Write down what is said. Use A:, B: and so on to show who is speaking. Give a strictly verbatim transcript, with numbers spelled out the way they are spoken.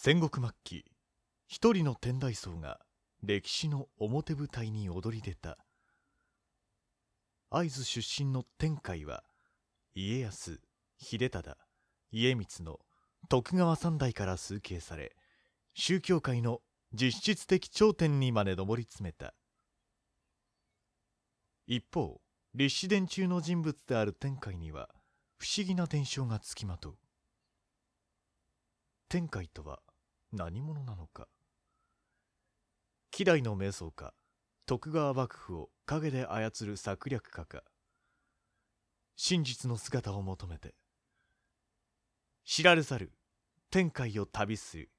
A: 戦国末期、一人の天台僧が歴史の表舞台に躍り出た。会津出身の天海は家康、秀忠、家光の徳川三代から崇敬され、宗教界の実質的頂点にまで上り詰めた。一方、立志伝中の人物である天海には不思議な伝承がつきまとう。天海とは何者なのか。希代の瞑想家、徳川幕府を陰で操る策略家か。真実の姿を求めて、知られざる天海を旅する